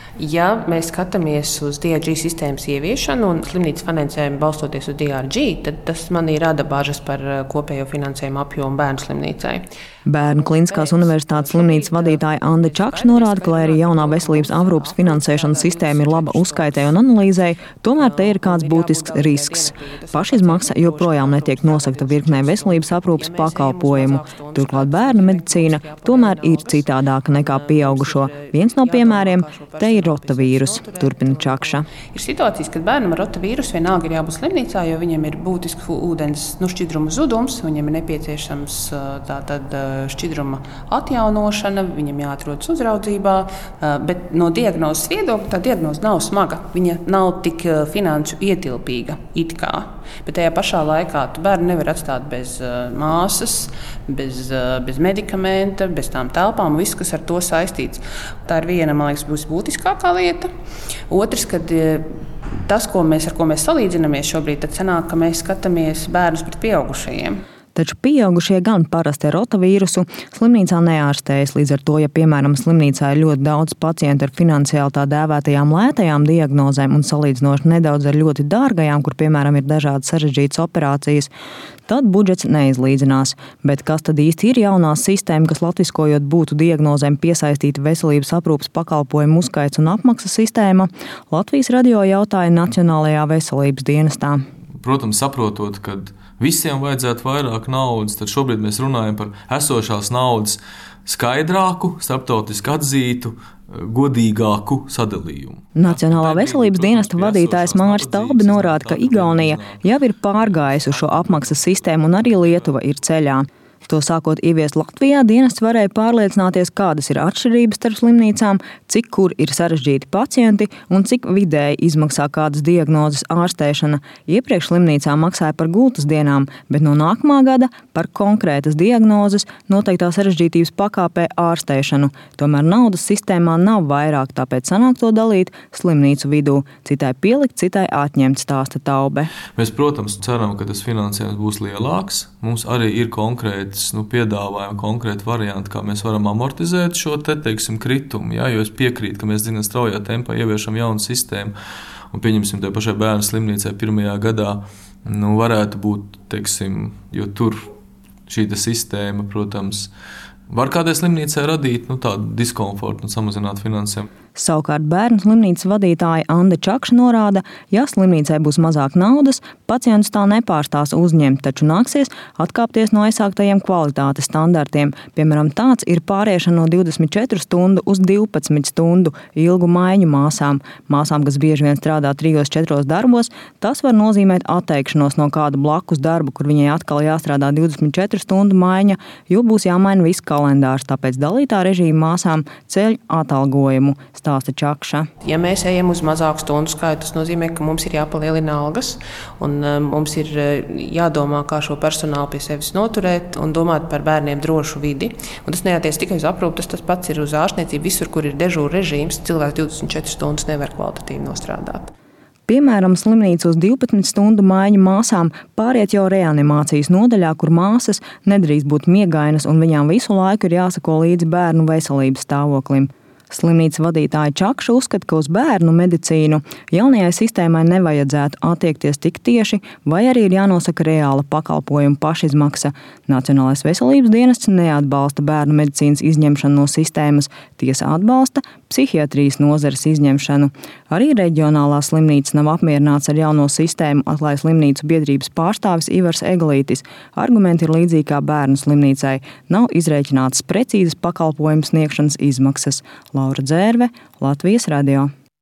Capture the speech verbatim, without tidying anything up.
Ja mēs skatāmies uz D R G sistēmas ieviešanu un slimnīcas finansējumu balstoties uz D R G, tad tas manī rada bažas par kopējo finansējumu apjomu bērnu slimnīcai. Bērnu Kliniskās universitātes slimnīcas vadītāja Anda Čakša norāda, ka, lai arī jaunā veselības aprūpes finansēšanas sistēma ir laba uzskaitē un analīzē, tomēr te ir kāds būtisks risks. Pašizmaksa joprojām netiek nosakta virknē veselības aprūpes pakalpojumu. Turklāt bērnu medicīna tomēr ir citādāka nekā pieaugušo. Viens no piemēriem te ir rotavīrus, turpina Čakša. Ir situācijas, kad bērnam ar rotavīrusu vienalga ir jābūt slimnīcā, jo viņam ir būtisks ūdens nu, šķidruma zudums, viņam ir nepieciešams tātad šķidruma atjaunošana, viņam jāatrodas uzraudzībā, bet no diagnozes viedokļa tā diagnoze nav smaga, viņa nav tik finansu ietilpīga it kā. Bet tajā pašā laikā tu bērnu nevar atstāt bez māsas, bez, bez medikamenta, bez tām telpām, viss, kas ar to saistīts. Tā ir viena, man liekas, būs būtiskākā lieta. Otrs, kad tas, ko mēs, ar ko mēs salīdzinamies šobrīd, tad sanāk, ka mēs skatāmies bērnus pret pieaugušajiem. Taču pieaugušie gan parasti ar rotavīrusu slimnīcā neārstējas. Līdz ar to, ja, piemēram, slimnīcā ir ļoti daudz pacientu ar finansiāli tā dēvētajām lētajām diagnozēm un salīdzinoši nedaudz ar ļoti dārgajām, kur, piemēram, ir dažādas sarežģītas operācijas, tad budžets neizlīdzinās. Bet kas tad īsti ir jaunā sistēma, kas latviskojot būtu diagnozēm piesaistīta veselības aprūpes pakalpojumu uzskaits un apmaksas sistēma? Latvijas radio jautāja Nacionālajā veselības dienestā. Protams, saprotot, ka visiem vajadzētu vairāk naudas, tad šobrīd mēs runājam par esošās naudas skaidrāku, starptautiski atzītu, godīgāku sadalījumu. Nacionālā veselības dienesta vadītājs Māris Talbi norāda, ka Igaunija jau ir pārgājusi uz šo apmaksas sistēmu un arī Lietuva ir ceļā. To sākot ieviest Latvijā, dienests varēja pārliecināties, kādas ir atšķirības starp slimnīcām, cik kur ir sarežģīti pacienti un cik vidēji izmaksā kādas diagnozes ārstēšana. Iepriekš slimnīcā maksāja par gultas dienām, bet no nākamā gada par konkrētas diagnozes noteiktā sarežģītības pakāpē ārstēšanu. Tomēr naudas sistēmā nav vairāk, tāpēc sanāk to dalīt slimnīcu vidū. Citai pielikt, citai atņemt, stāsta Taube. Mēs, protams, ceram, ka tas finansējums būs lielāks. Mums arī ir konkrēti nu, piedāvājam konkrēti varianti, kā mēs varam amortizēt šo te, teiksim, kritumu. Jā, jo es piekrītu, ka mēs zinām straujā tempā ieviešam jaunu sistēmu un pieņemsim te pašai bērnu slimnīcai pirmajā gadā, nu, varētu būt, teiksim, jo tur šī sistēma, protams, var kādai slimnīcai radīt nu, tādu diskomfortu un samazināt finansējumu. Savukārt bērnu slimnīcas vadītāja Anda Čakša norāda, ja slimnīcai būs mazāk naudas, pacientus tā nepārstās uzņemt, taču nāksies atkāpties no aizsāktajiem kvalitātes standartiem. Piemēram, tāds ir pāriešana no divdesmit četru stundu uz divpadsmit stundu ilgu maiņu māsām. Māsām, kas bieži vien strādā trijos, četros darbos, tas var nozīmēt atteikšanos no kāda blakus darba, kur viņai atkal jāstrādā divdesmit četru stundu maiņa, jo būs jāmaina viss kalendārs, tāpēc dalītā režīma māsām ceļ atalgojumu, stāsta Čakša. Ja mēs ejam uz mazāku stundu skaitu, tas nozīmē, ka mums ir jāpalielina algas un um, mums ir jādomā, kā šo personālu pie sevis noturēt un domāt par bērniem drošu vidi. Un tas neatiec tikai uz aprūpi, tas, tas pats ir uz ārstniecību. Visur, kur ir dežūra režīms, cilvēks divdesmit četras stundas nevar kvalitatīvi nostrādāt. Piemēram, slimnīca uz divpadsmit stundu maiņu māsām pāriet jau reanimācijas nodaļā, kur māsas nedrīkst būt miegainas un viņām visu laiku ir jāsako līdzi bērnu veselības stāvoklim. Slimnīcas vadītāja Čakša uzskata, ka uz bērnu medicīnu jaunajai sistēmai nevajadzētu attiekties tik tieši, vai arī ir jānosaka reāla pakalpojuma pašizmaksa. Nacionālais veselības dienests neatbalsta bērnu medicīnas izņemšanu no sistēmas, tiesa atbalsta psihiatrijas nozares izņemšanu. Arī reģionālā slimnīca nav apmierināts ar jauno sistēmu, atklāja slimnīcu biedrības pārstāvis Ivars Eglītis. Argumenti ir līdzīgi kā bērnu slimnīcai. Nav izrēķinātas precīzas pakalpojumu sniegšanas izmaksas. Laura Dzērve, Latvijas radio.